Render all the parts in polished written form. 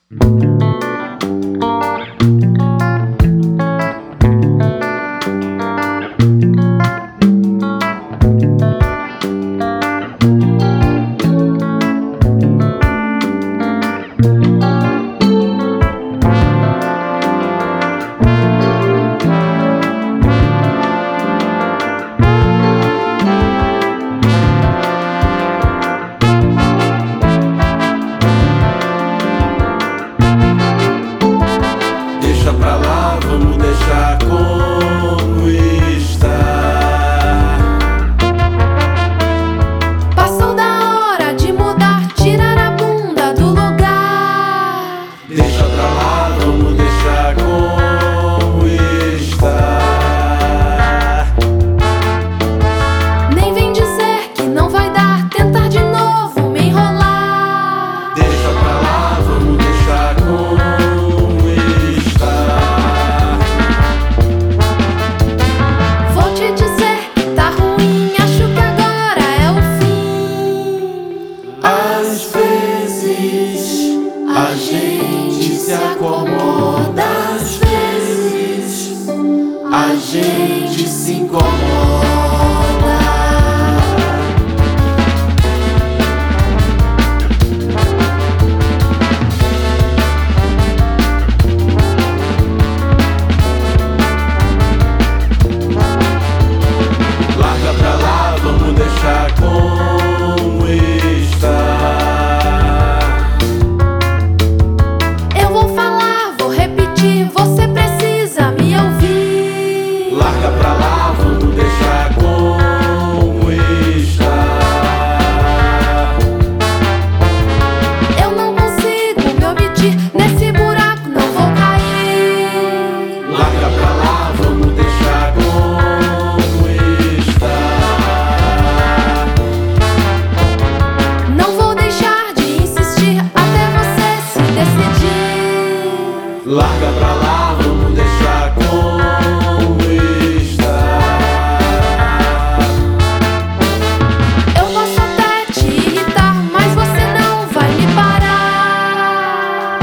Deixa pra lá, vamos deixar como está. Passou da hora de mudar, tirar a bunda do lugar. Deixa pra lá, vamos deixar como está. Nem vem dizer que não vai dar, tentar de novo me enrolar. Deixa pra lá, vamos deixar como está. Vou te dizer que tá ruim, acho que agora é o fim. Às vezes a gente se acomoda, às vezes a gente se incomoda. Larga pra lá, vamos deixar como está. Eu vou falar, vou repetir, você precisa me ouvir. Larga pra lá, vamos deixar como está. Eu não consigo me omitir, nesse buraco não vou cair. Larga pra lá, vamos deixar como está. Não vou deixar de insistir até você se decidir. Larga pra lá, vamos deixar como está. Eu posso até te irritar, mas você não vai me parar.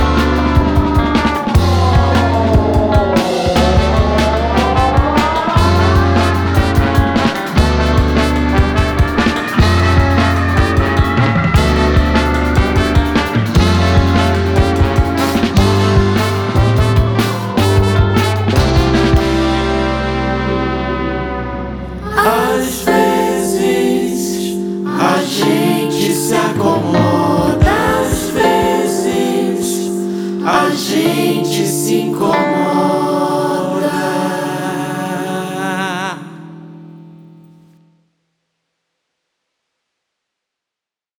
Às vezes a gente se acomoda, às vezes a gente se incomoda.